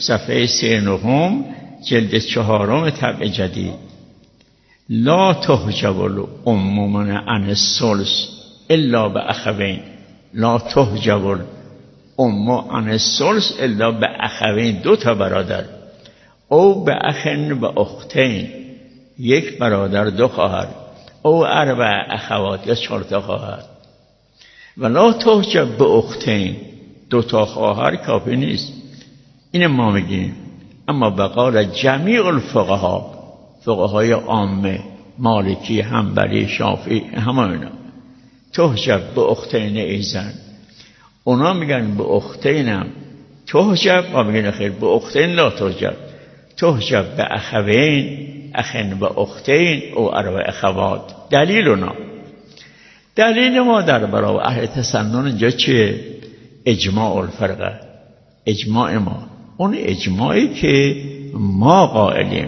صفحه 39 جلد 4 طبع جدید. لا تحجب الام من عن الثلث الا باخوین. لا تحجب الام عن الثلث الا باخوین، 2 تا برادر، او به اخن و اختین، 1 برادر 2 خواهر، او 4 اخوات یا 4 تا خواهر. و لا تحجب به اختین، 2 تا خواهر کافی نیست، این ما میگیم. اما بقال جمیع الفقها، فقهای عامه، مالکی، حنبلی، شافعی، همه اینا، تحجب به اختین ایزن، اونا میگن به اختینم تحجب، ما میگن خیر به اختین لا تحجب، تحجب به اخوین، اخن و اختین او 4 اخوات. دلیل اونا، دلیل ما در برابر اهل تسنن اینجا چیه؟ اجماع الفرقه، اجماع ما، اون اجماعی که ما قائلیم،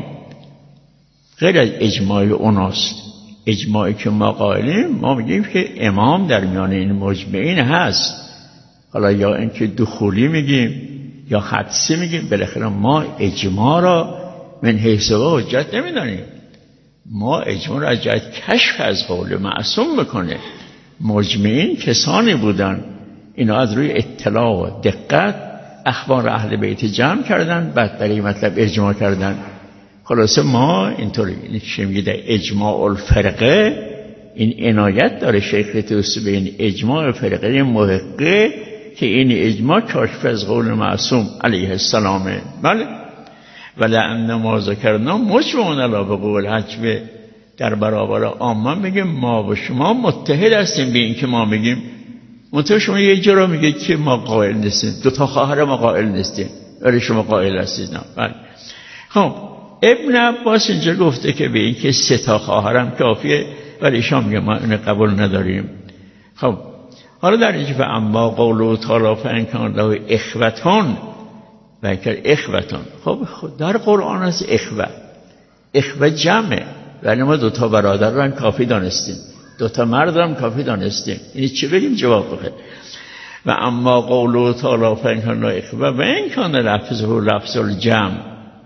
غیر از اجماع اوناست. اجماعی که ما قائلیم، ما میگیم که امام در میان این مجمعین هست، حالا یا اینکه دخولی میگیم یا حدسی میگیم، بالاخره ما اجماع را من حیث و حجت نمیدانیم، ما اجماع را از جهت کشف از قول معصوم میکنه. مجمعین کسانی بودن اینا از روی اطلاع و دقت اخبار اهل بیت جمع کردن، بعد برای مطلب اجماع کردن. خلاصه ما اینطوری میگه در اجماع الفرقه، این عنایت داره شیخ طوسی به این اجماع فرقه محقه که این اجماع کاشف از قول معصوم علیه السلامه. بله، ولأن ما ذکرنا مجمعون علی بقول حجبه، در برابر عامه میگه ما و شما متحد هستیم به این که ما میگیم. منطقه شما یه جرا میگه که ما قائل نیستیم، 2 تا خواهر ما قائل نیستیم، ولی شما قائل هستید. نه بله. خب ابن عباس اینجا گفته که به این که 3 تا خواهرم کافیه، ولی شما میگه ما اینو قبول نداریم. خب حالا در اینجا به اما قوله تعالی فان کان له اخوتون و اینکه اخوتون، خب در قرآن هست اخوه جمعه، ولی ما 2 تا برادر رو هم کافی دانستیم، 2 تا مرد رو هم کافی دانستیم. این چی بگیم جواب بخیر؟ و اما قوله تعالی فان کان له اخوه و این کان لفظه لفظ الجمع،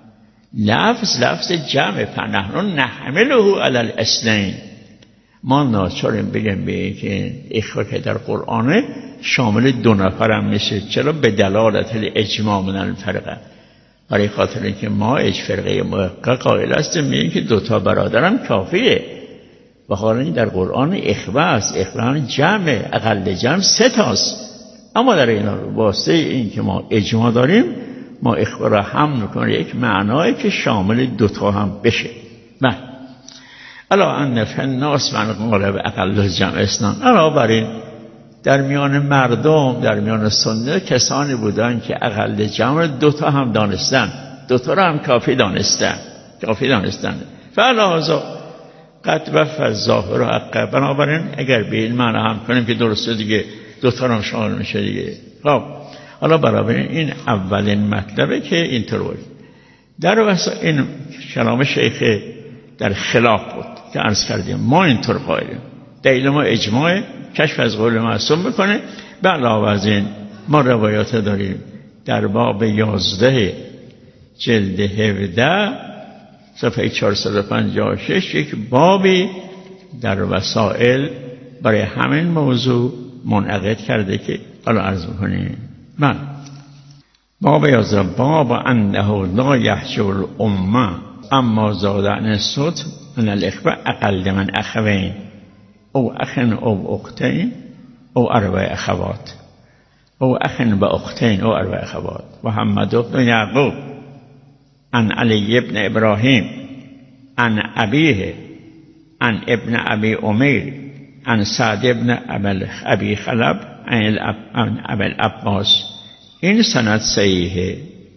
لفظ جمع، فنحن نحمله علی الاثنین، ما ناچاریم بگیم به که اخوه که در قرآن شامل 2 نفر هم میشه. چرا؟ به دلالت اجماع من الفرقه، برای خاطر اینکه ما فرقه محقق قائل هستیم میگیم که 2 تا برادرم کافیه، و حالا در قرآن اخوه است، اخوه جمع، اقل جمع 3 تاست. اما در این واسطه این که ما اجماع داریم، ما اخوه را هم میکنه یک معنایی که شامل 2 تا هم بشه. بله، الا ان فی الناس من قال باقل الجمع اثنان، علاوه بر این در میان مردم، در میان سنت کسانی بودن که اقل جمع 2 تا هم دانستن، 2 تا را هم کافی دانستن. فلهذا قد وفى الظاهر حقه، بنابراین اگر به این معنی هم کنیم که درسته دیگه 2 تا هم شامل میشه دیگه. خب حالا برای این اولین مطلبه که اینطور بود. در واسه این کلام شیخ در خلاف بود که عرض کردیم، ما اینطور قائلیم، دلیل ما اجماع کشف از قول معصوم میکنه. به علاوه از این ما روایات داریم در باب 11 جلد 17 صفحه 456 یک بابی در وسائل برای همین موضوع منعقد کرده که حالا عرض میکنیم. من باب 11 باب انه لا یحجب الامه اما زادن الصوت من الاخوه اقل من اخوین او اخن او اختین او 4 اخوات او اخن و اختین او 4 اخوات. محمد بن یعقوب عن علی بن ابراهیم عن ابیه عن ابن ابی امیر عن سعد بن ابی خلب عن ابی العباس، این سند صحیحه.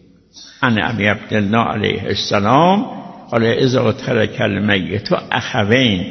عن ابی عبدالله علیه السلام قال اذا ترک المیت اخوین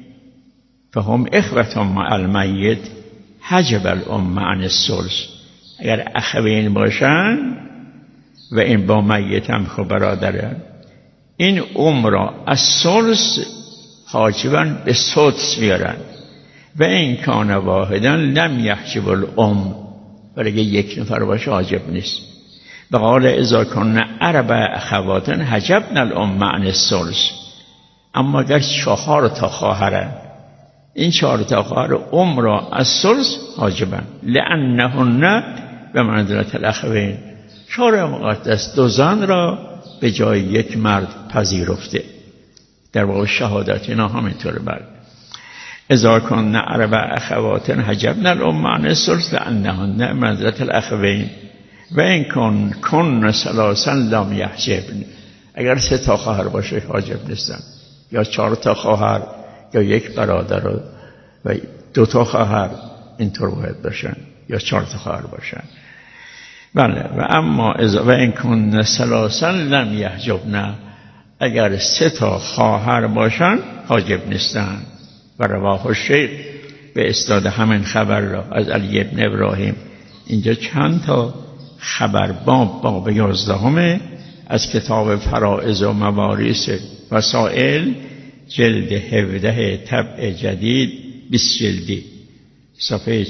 فهم اخوة مع المیت حجب الامه عن الثلث، اگر اخوین باشن و این با میت هم خب برادرن، این را از ثلث حاجبن به سدس بیارن. و این کان واحدن لم یحجب الام، ولی اگه 1 نفر باشه حاجب نیست. به قال اذا کن اربع اخوات حجبنا الام عن الثلث. اما اگر 4 تا خواهرن، این 4 تا خواهر را از ثلث حاجبن، لانهن به منزله الاخوین، 4 مقدس 2 زن را به جای 1 مرد پذیرفته. در واقع شهادت اینا همینطوره. بله اذا کن اربع اخوات حجبنا الام عن الثلث لانهن منزله الاخوین و این کن ثلاثا لم یحجبن. اگر 3 تا خواهر باشه حاجب نیستن، یا 4 تا خواهر یا 1 برادر و 2 تا خواهر اینطور باید باشن، یا 4 تا خواهر باشن. بله و اما اذا و این کن ثلاثا لم یحجبن، اگر 3 تا خواهر باشن حاجب نیستن. و رواه الشیخ به اسناد همین خبر را از علی ابن ابراهیم. اینجا چند تا خبر باب 11 از کتاب فرائض و مواریث وسائل جلد 17 طبع جدید 20 جلدی صفحه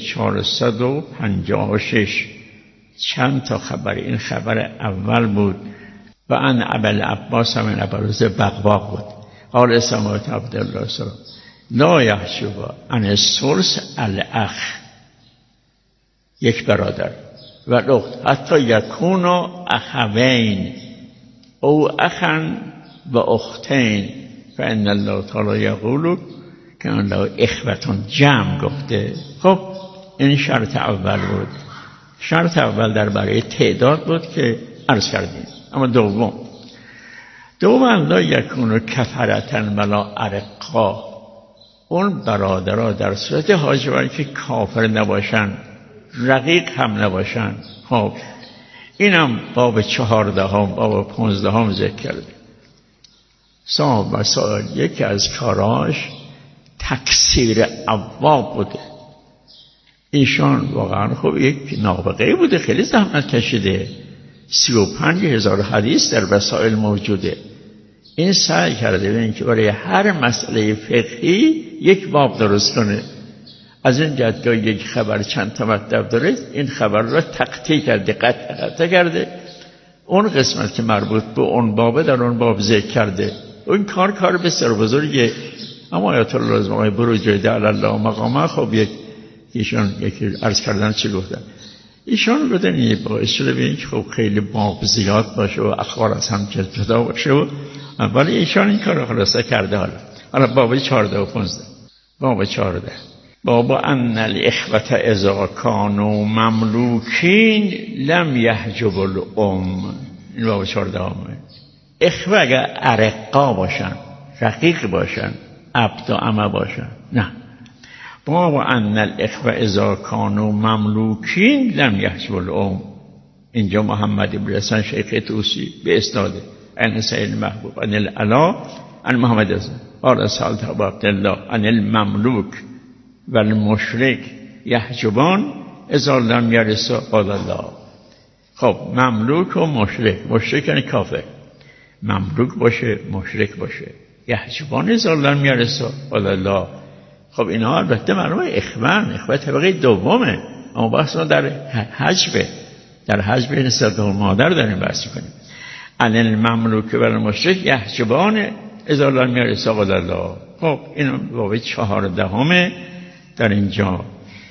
456 چند تا خبر. این خبر اول بود و ان ابوالعباس من ابروز بغباغ بود. قال سمعت عبدالله سلام لا یحجب عن الثلث الاخ، 1 برادر و اخت، حتی یکون اخوین او اخن و اختین، فان الله تعالی یقول که الله اخوتون جمع گفته. خب این شرط اول بود. شرط اول در برای تعداد بود که عرض کردیم. اما دوم لا یکون کفرتن ولا ارقا، اون برادرها در صورت حاجبن که کافر نباشن، رقیق هم نباشن. خب اینم باب 14 باب 15 ذکر کرده. صاحب مسائل یکی از کاراش تکثیر ابواب بوده. ایشان واقعا خب یک نابغه بوده، خیلی زحمت کشیده. 35,000 حدیث در وسائل موجوده. این سعی کرده ببین که برای هر مسئله فقهی 1 باب درست کنه. از این جدگاه 1 خبر چند تا مطلب داره، این خبر را تقطیع کرده، قطع کرده. اون قسمت که مربوط به اون بابه در اون باب ذکر کرده. اون کار بسیار بزرگه. اما آیت الله لازمه بروج علی الله مقامه. خب ایشان یکی عرض کردن چی گفتن؟ ایشان گفتن این باعث شده ببینید که خب خیلی باب زیاد باشه و اخبار از هم جدا باشه و ولی ایشان این کار رو خلاصه کرده. حالا باب 14 و 15. باب 14 باب ان الاخوة اذا كانوا مملوکین لم یحجب الام. این باب 14 اخوه اگر ارقا باشن، رقیق باشن، عبد و امه باشن، نه. باب ان الاخوة اذا كانوا مملوکین لم یحجب الام. اینجا محمد بن حسن شیخ طوسی به اسناد ان سید محبوب ان العلا ان محمد حسن قال سالت ابو عبدالله ان المملوک و المشرک یحجبان اذا لم یرث قال الله. خب مملوک و مشرک یعنی کافر، مملوک باشه مشرک باشه، یحجبان اذا لم یرث قال الله. خب اینا البته معلومه اخوه طبقه دومه، اما بحث ما در حجبه، در حجب نسبت به مادر داریم بحث کنیم. ان المملوک و المشرک یحجبان اذا لم یرث قال الله. خب این باب 14 در اینجا.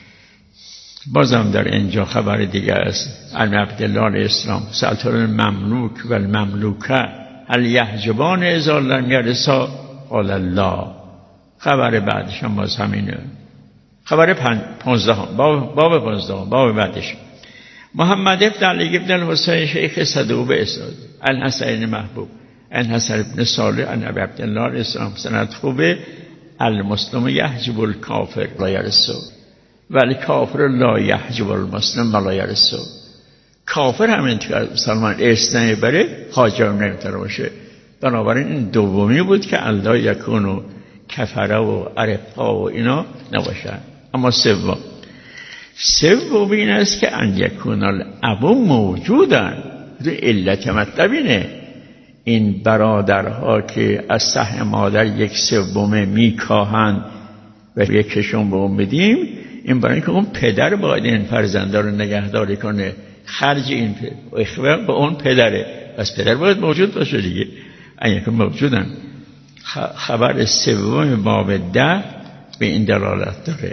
بازم در اینجا خبر دیگه است. عن عبدالله علیه السلام سألت المملوک و المملوکه هل یحجبان اذا لم یرث قال الله. خبر بعدش هم باز همینه. خبر 15 باب 15 باب بعدش محمد ابن علی ابن الحسین شیخ صدوق به اسناد الحسین محبوب ان حسن ابن صالح ان ابی عبدالله علیه السلام سند خوبه المسلم یحجب الکافر لا یرث ولی کافر لا یحجب المسلم لا یرث. کافر همین که مسلمان ارث نمیبره حاجب نمیتونه باشه. بنابراین این دومی بود که الله یکونو کفره و ارقا و اینا نباشن. اما سوم این است که ان یکون الابو موجودن. علت مطلب اینه این برادرها که از سهم مادر 1/3 میکاهند و یکشون به اون بدیم، این برای اینکه اون پدر باید این فرزنده رو نگهداری کنه. خرج این اخوه به اون پدره، پس پدر باید موجود باشه دیگه، اگه که موجودن. خبر سوم باب 10 به این دلالت داره.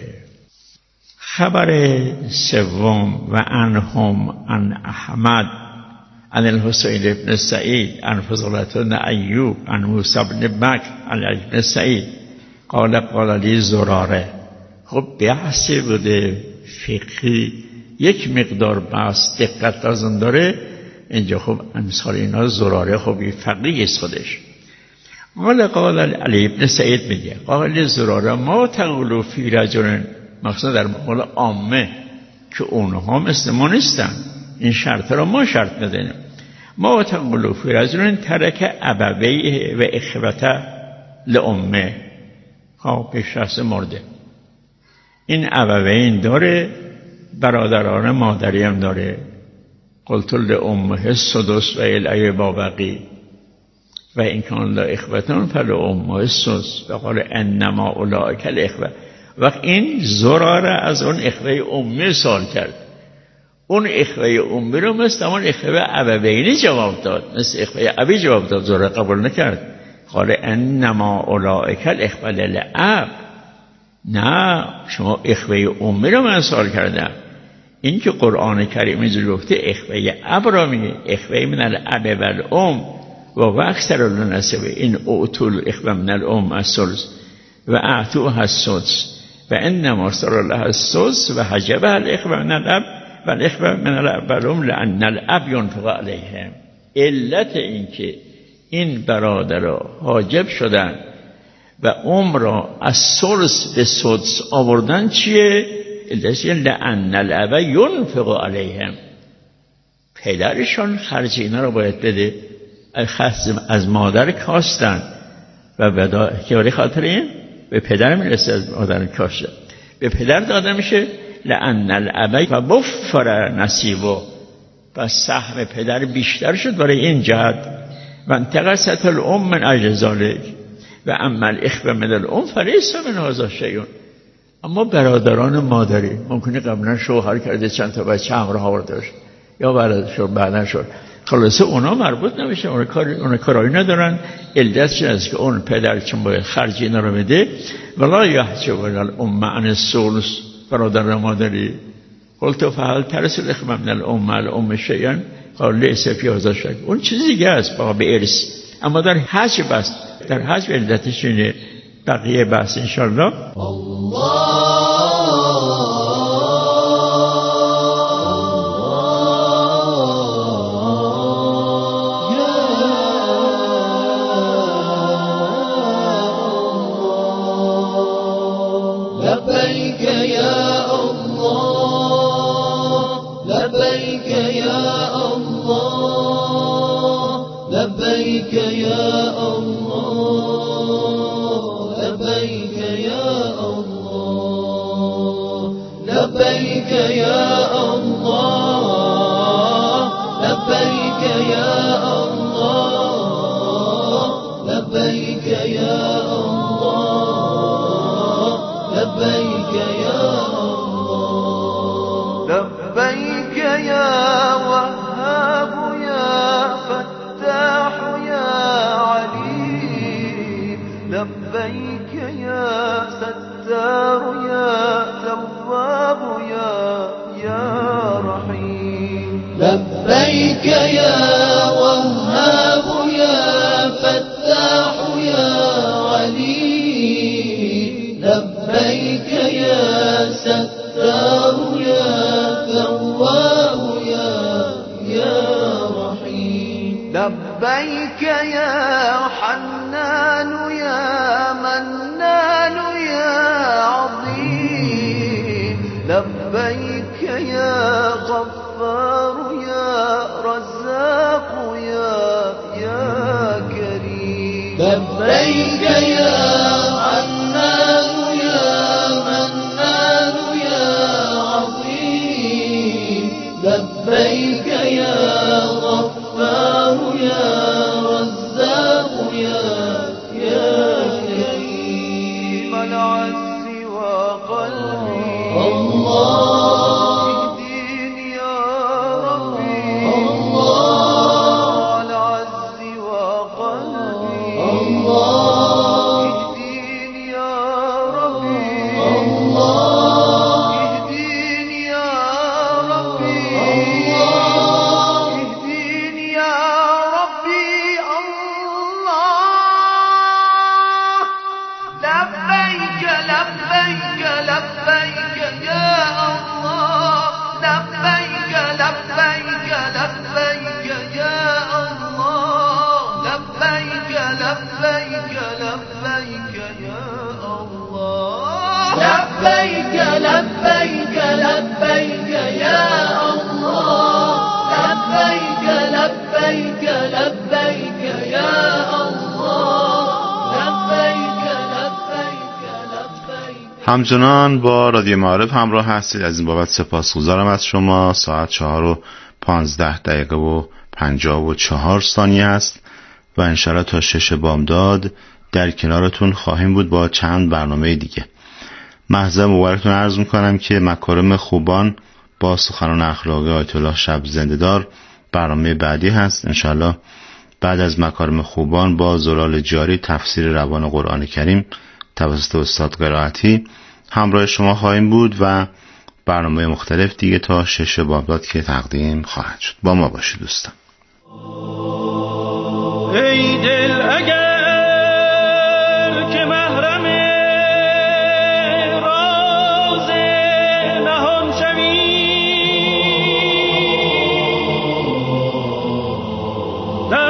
خبر سوم و عنهم عن احمد عن الحسین ابن سعید عن فضلة بن ایوب عن موسی بن بکر عن علی بن سعید قال لی زراره. خب بحثی بوده فقهی، یک مقدار بحث دقت لازم داره اینجا. خب امثال اینا زراره خب یه فقیه است خودش. قال علی بن سعید میگه قال لی زراره ما تقولوا فی رجل، مخصوصا در مقابل عامه که اونها مثل ما نیستن، این شرط را ما شرط نداریم. ما تقولوا فی رجل ترک ابویه و اخوته لامه. خب به شخص مرده، این ابوین داره، برادران مادری هم داره. قلت لامه السدس و الی بابقی و این کان لا اخوتان فلامه السدس و قال انما اولئک الاخوه. وقت این زراره از اون اخوه امی سوال کرد، اون اخوه امی رو مثل اون اخوه ابوینی جواب داد، مثل اخوه ابی جواب داد، زراره قبول نکرد. قال انما اولئک الاخوه للاب. نه شما اخوه امی رو من سوال کردم. این که قرآن کریم اینجوری گفته اخوه اب را میگه، اخوه من الاب و الام و اکثر النسب این اوتول اخوه من الام الثلث و اعطوها السدس و انما صار لها السدس و حجبها الاخوه من الاب و الاخوه من الاب و الام لان الاب ينفق علیهم. علت این که این برادرها حاجب شدن و را از ثلث به سدس آوردن چیه؟ علتش لان الاب ينفق علیهم، پدرشان خرج اینا رو باید بده. از مادر کاستن و به خاطر این به پدر میرسه، از مادر کاشته به پدر داده میشه. لان الاب و بفر نصیبه، و سهم پدر بیشتر شد برای این جهت. و انتقصت الام من اجل ذلک و اما الاخوه من الام فلیس من هذا شیء. اما برادران مادری ممکنه قبلا شوهر کرده چند تا بچه همراه آورده باشه یا بعدا شد، خلاصه اونا مربوط نمیشه، اونا کاری ندارن. علتش است که اون پدر چون باید خرج اینا رو بده. ولا یحجب الام عن الثلث، برادر مادری. قلت فهل ترث الاخوه من الام شیئا قال لیس فی هذا شیء. اون چیزی دیگه است بابا به ارث، اما در حج بس، در حج علتش اینه. بقیه بحث انشاءالله. لبيك يا الله لبيك يا الله لبيك يا الله لبيك يا الله لبيك يا الله لبيك يا الله لبيك يا الله لبيك يا الله لبيك يا وهاب يا فتاح يا عليم لبيك يا ستار يا تواب يا رحيم لبيك يا وهاب يا فتاح يا عليم لبيك يا ستار يا تواب يا رحيم لبيك يا حنان يا منان يا عظيم لبيك يا غفار يا رزاق يا كريم لبيك يا حنان يا منان يا عظيم لبيك يا غفار يا رزاق يا كريم منع السوى قلبي الله اهديني يا رب لبیک لبیک یا الله لبیک لبیک لبیک یا الله لبیک لبیک لبیک یا الله لبیک لبیک لبیک. همچنان با رادیو معارف همراه هستید. از این بابت سپاسگزارم از شما. ساعت 4:15 است و انشاءالله تا 6 بامداد در کنارتون خواهیم بود با چند برنامه دیگه. محضر مبارکتون عرض میکنم که مکارم خوبان با سخنان اخلاقی آیت الله شب زنده‌دار برنامه بعدی هست. انشاءالله بعد از مکارم خوبان با زلال جاری تفسیر روان قرآن کریم توسط استاد قرائتی همراه شما خواهیم بود و برنامه مختلف دیگه تا 6 بامداد که تقدیم خواهد شد. با ما باشید دوستان. ای دل اگر که محرم راز نهان شوی در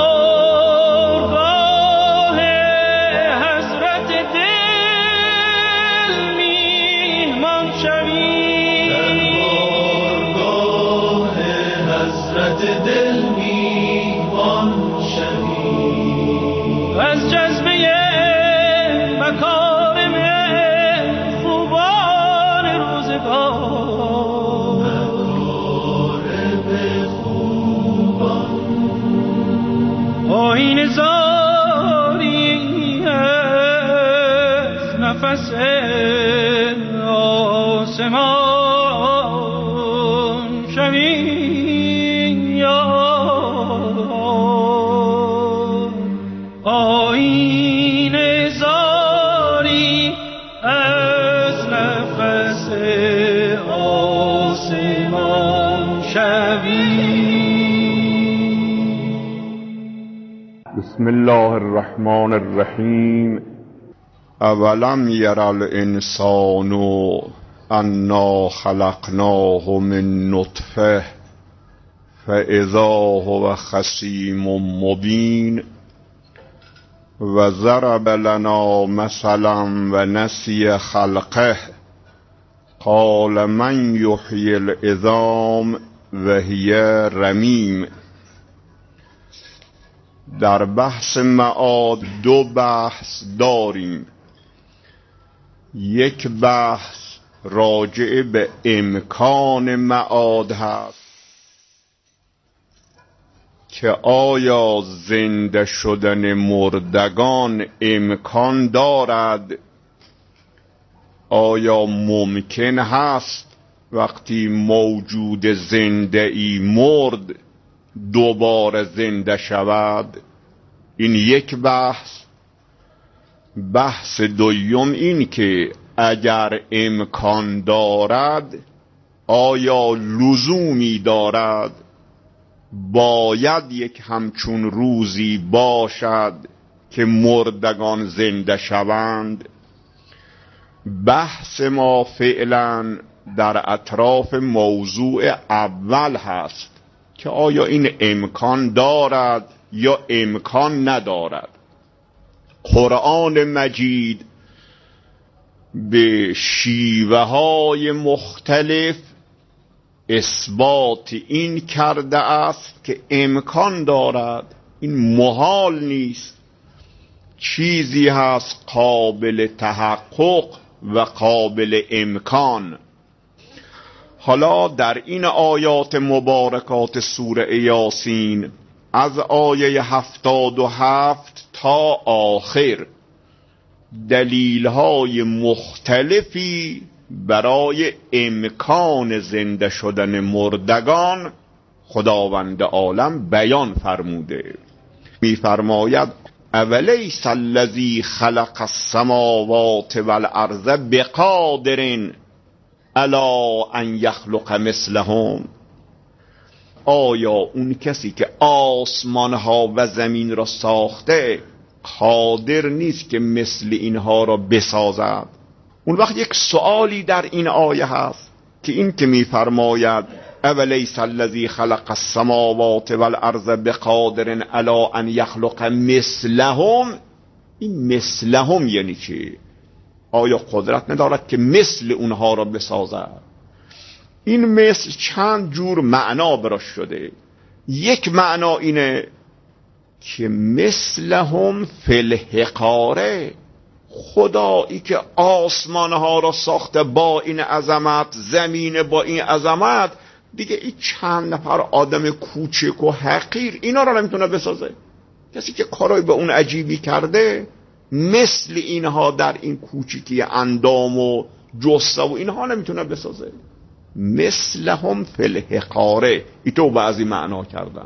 بارگاه حضرت دل میهمان شوی در بارگاه حضرت دل میهمان از جذبه مکارم خوبان روزگار مکارم خوبان آیین زاری از نفس آسمان شوی آیین زاری از نفس آسمان شوی. بسم الله الرحمن الرحیم. اولم یر الانسان انا خلقناه من نطفه فاذا هو خصیم مبین و ضرب لنا مثلا و نسی خلقه قال من یحیی العظام و هی رمیم. در بحث معاد 2 بحث داریم. یک بحث راجع به امکان معاد هست که آیا زنده شدن مردگان امکان دارد؟ آیا ممکن هست وقتی موجود زنده ای مرد دوباره زنده شود؟ این یک بحث. بحث دوم این که اگر امکان دارد آیا لزومی دارد باید یک همچون روزی باشد که مردگان زنده شوند؟ بحث ما فعلا در اطراف موضوع اول هست که آیا این امکان دارد یا امکان ندارد. قرآن مجید به شیوه های مختلف اثبات این کرده است که امکان دارد. این محال نیست، چیزی هست قابل تحقق و قابل امکان. حالا در این آیات مبارکات سوره یاسین از آیه 77 تا آخر دلیل‌های مختلفی برای امکان زنده شدن مردگان خداوند عالم بیان فرموده. می‌فرماید اولیس الذی خلق السماوات والارض بقادر الا ان یخلق مثلهم. آیا اون کسی که آسمان ها و زمین را ساخته قادر نیست که مثل اینها را بسازد؟ اون وقت یک سوالی در این آیه هست که این که میفرماید اولیس الذی خلق السماوات والارض بقادر علی ان یخلق مثلهم. این مثلهم یعنی چی؟ آیا قدرت ندارد که مثل اونها را بسازد؟ این مثل چند جور معنا براش شده. یک معنا اینه که مثلهم فی الحقاره، خدایی که آسمانها را ساخته با این عظمت، زمین با این عظمت، دیگه این چند نفر آدم کوچک و حقیر اینا را نمیتونه بسازه. کسی که کارای به اون عجیبی کرده مثل اینها در این کوچیکی اندام و جثه و اینها نمیتونه بسازه. مثلهم فی الحقاره، اینطور بعضی معنا کردن.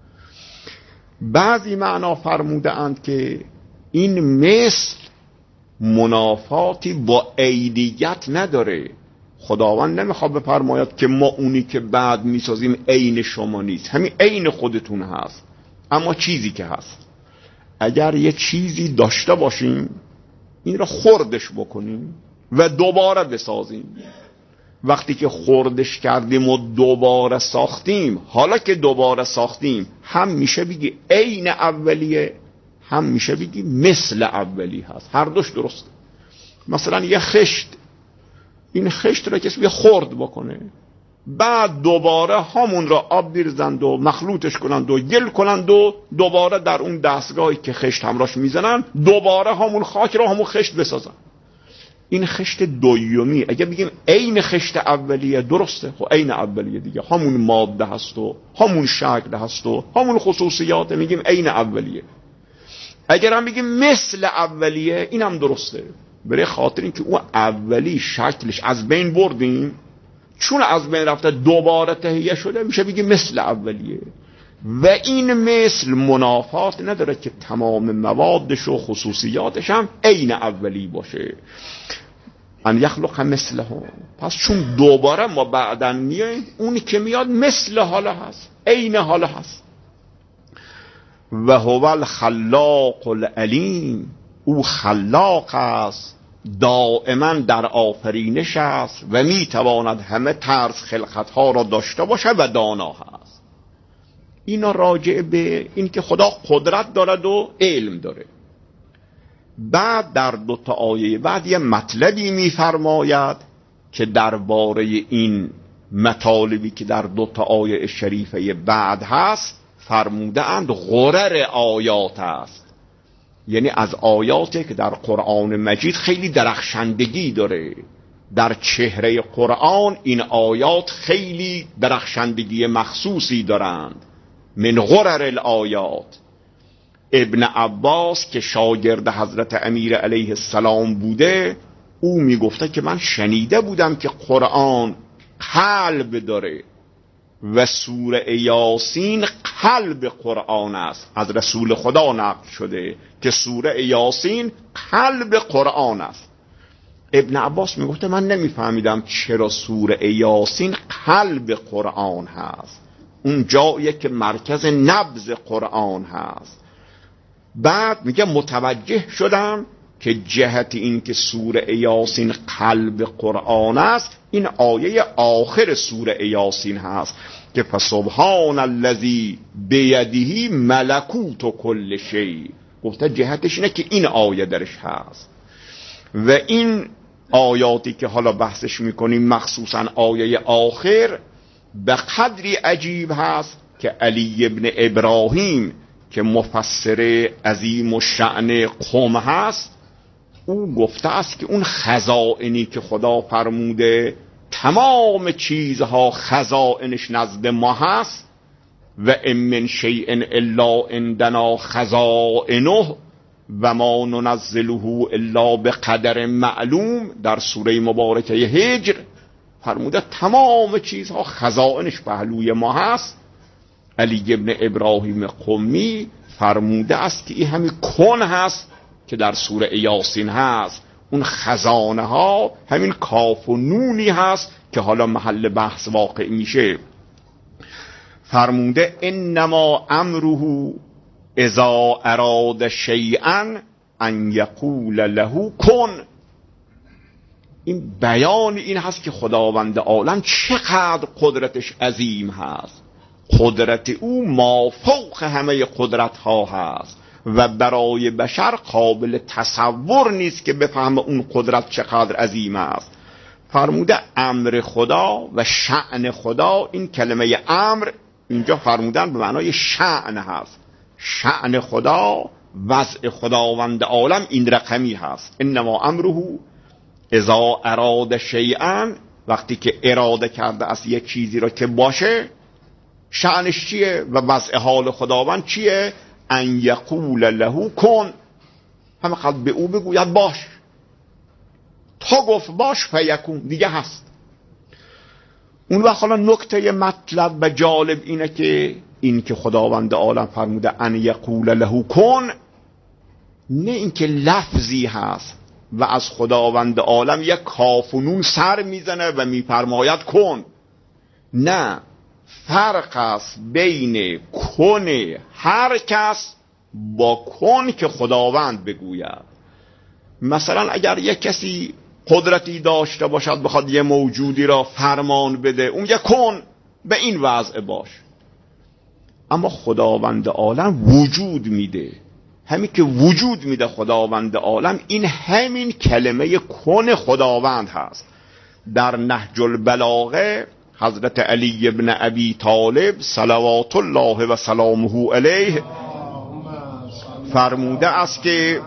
بعضی معنا فرموده اند که این مثل منافاتی با عینیت نداره. خداوند نمیخواد بفرماید که ما اونی که بعد میسازیم عین شما نیست، همین عین خودتون هست. اما چیزی که هست، اگر یه چیزی داشته باشیم این را خردش بکنیم و دوباره بسازیم، وقتی که خردش کردیم و دوباره ساختیم، حالا که دوباره ساختیم هم میشه بگی عین اولیه، هم میشه بگی مثل اولی هست. هر دوش درسته. مثلا یه خشت، این خشت را کسی خرد بکنه، بعد دوباره همون را آب بریزند و مخلوطش کنند و گل کنند و دوباره در اون دستگاهی که خشت همراش میزنن دوباره همون خاک را همون خشت بسازن. این خشت دومی. اگه بگیم عین خشت اولیه، درسته، خب عین اولیه دیگه، همون ماده هست و همون شکل هست و همون خصوصیات، میگیم عین اولیه. اگر هم بگیم مثل اولیه، این هم درسته، برای خاطر این که اون اولی شکلش از بین بردیم، چون از بین رفته دوباره تهیه شده، میشه بگیم مثل اولیه. و این مثل منافات نداره که تمام موادش و خصوصیاتش هم عین اولی باشه. ان یخلق مثلهم، پس چون دوباره ما بعداً میایم، اونی که میاد مثل حالا هست، عین حالا هست. و هو الخلاق العلیم، او خلاق است، دائما در آفرینش است و میتواند همه طرز خلقتها را داشته باشه و دانا هست. اینا راجع به این که خدا قدرت دارد و علم داره. بعد در دو تا آیه بعد یه مطلبی میفرماید که درباره این مطالبی که در دو تا آیه شریفه بعد هست فرموده اند غرر آیات است. یعنی از آیاتی که در قرآن مجید خیلی درخشندگی داره. در چهره قرآن این آیات خیلی درخشندگی مخصوصی دارند. من غرر الآیات، ابن عباس که شاگرد حضرت امیر علیه السلام بوده، او میگفته که من شنیده بودم که قرآن قلب داره و سوره یاسین قلب قرآن است. از رسول خدا نقل شده که سوره یاسین قلب قرآن است. ابن عباس میگفته من نمیفهمیدم چرا سوره یاسین قلب قرآن هست، اون جاییه که مرکز نبض قرآن هست. بعد میگه متوجه شدم که جهت این که سوره یاسین قلب قرآن است، این آیه آخر سوره یاسین هست که فسبحان الذی بیده ملکوت کل شیء. گفته جهتش اینه که این آیه درش هست. و این آیاتی که حالا بحثش میکنیم، مخصوصا آیه آخر، به قدری عجیب هست که علی ابن ابراهیم که مفسر عظیم و شأن قوم هست، او گفته است که اون خزائنی که خدا فرموده تمام چیزها خزائنش نزد ما هست، و ام من شیء الا عندنا خزائنه و ما ننزله الا بقدر معلوم، در سوره مبارکه هجر فرموده تمام چیزها خزائنش پهلوی ما هست. علی ابن ابراهیم قمی فرموده است که این همین کن هست که در سوره یاسین هست. اون خزانه ها همین کاف و نونی هست که حالا محل بحث واقع میشه. فرموده انما امره اذا اراد شیئا ان یقول له کن. این بیان این هست که خداوند عالم چقدر قدرتش عظیم هست. قدرت او مافوق همه قدرت ها هست و برای بشر قابل تصور نیست که بفهمه اون قدرت چقدر عظیم است. فرموده امر خدا و شأن خدا، این کلمه امر اینجا فرمودن به معنای شأن هست. شأن خدا، وضع خداوند عالم این رقمی هست. انما امره اذا اراد شیئا، وقتی که اراده کرده از یک چیزی را که باشه، شأنش چیه و وضع حال خداوند چیه؟ ان یقول له کن، همینقدر به او بگوید باش. تا گفت باش فیکون، دیگه هست. اون وقت حالا نکته مطلب و جالب اینه که این که خداوند عالم فرموده ان یقول له کن، نه اینکه لفظی هست و از خداوند عالم یک کاف و نون سر میزنه و میفرماید کن. نه، فرق است بین کن هر کس با کن که خداوند بگوید. مثلا اگر یک کسی قدرتی داشته باشد بخواد یه موجودی را فرمان بده، اون یک کن به این وضع باش. اما خداوند عالم وجود میده، همین که وجود میده خداوند عالم، این همین کلمه کن خداوند هست. در نهج البلاغه حضرت علی ابن ابی طالب صلوات الله و سلامه علیه فرموده است که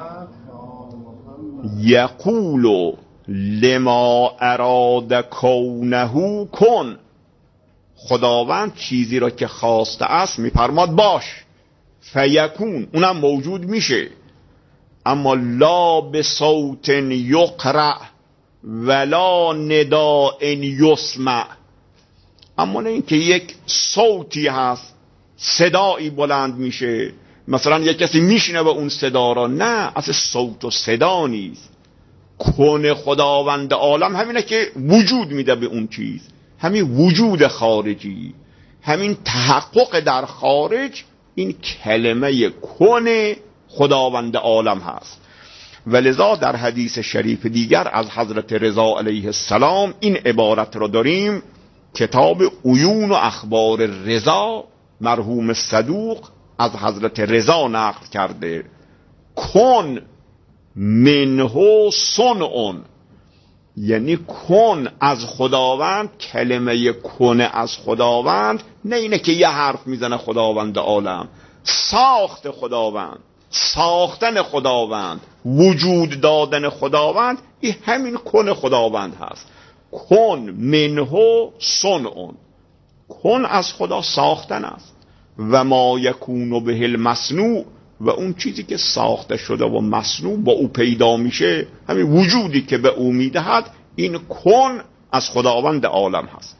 یقول لما اراد کونه کن، خداوند چیزی را که خواسته است میفرماد باش، فیکون، اونم موجود میشه. اما لا به صوت یقرأ ولا نداء یسمع، اما نه اینکه یک صوتی هست صدایی بلند میشه، مثلا یک کسی میشنه به اون صدا را، نه، اصلا صوت و صدا نیست. کن خداوند عالم همینه که وجود میده به اون چیز، همین وجود خارجی، همین تحقق در خارج، این کلمه کن خداوند عالم هست. ولذا در حدیث شریف دیگر از حضرت رضا علیه السلام این عبارت را داریم، کتاب عیون و اخبار رضا مرحوم صدوق از حضرت رضا نقل کرده، کن منه صنعون، یعنی کن از خداوند، کلمه کن از خداوند نه اینه که یه حرف میزنه خداوند عالم، ساخت خداوند، ساختن خداوند، وجود دادن خداوند، این همین کن خداوند هست. کن منه صنعون، کن از خدا ساختن است. و ما یکون به المصنوع، و اون چیزی که ساخته شده و مصنوع با او پیدا میشه، همین وجودی که به او میدهد، این کن از خداوند عالم هست.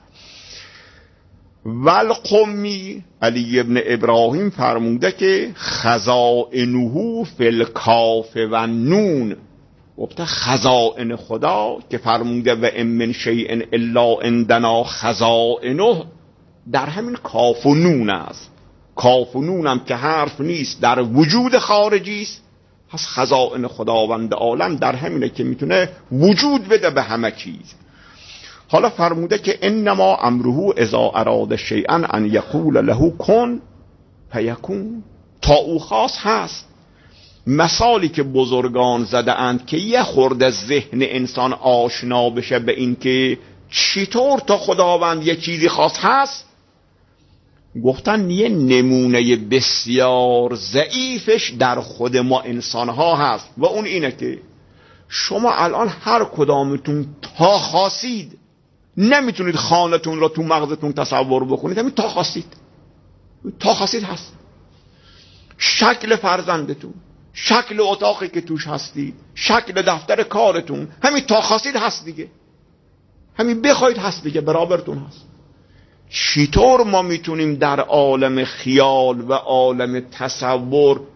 والقمی علی ابن ابراهیم فرموده که خزائنه فی الکاف و نون، گفته خزائن خدا که فرموده و ان من شیء الا عندنا خزائنه، در همین کاف و نون است. کاف و نونم که حرف نیست، در وجود خارجی است. پس خزائن خداوند عالم در همینه که میتونه وجود بده به همه چیز. حالا فرموده که انما امره اذا اراد شیئا ان یقول له کن فیکون، تا او خاص هست. مثالی که بزرگان زده اند که یه خورده ذهن انسان آشنا بشه به این که چطور تا خداوند یه چیزی خاص هست، گفتن یه نمونه بسیار ضعیفش در خود ما انسان ها هست و اون اینه که شما الان هر کدامتون تا خواستید نمیتونید خانتون را تو مغزتون تصور بکنید، همین تا خواستید هست. شکل فرزندتون، شکل اتاقی که توش هستید، شکل دفتر کارتون، همین تا خواستید هست دیگه، همین بخواید هست دیگه، برابرتون هست. چطور ما میتونیم در عالم خیال و عالم تصور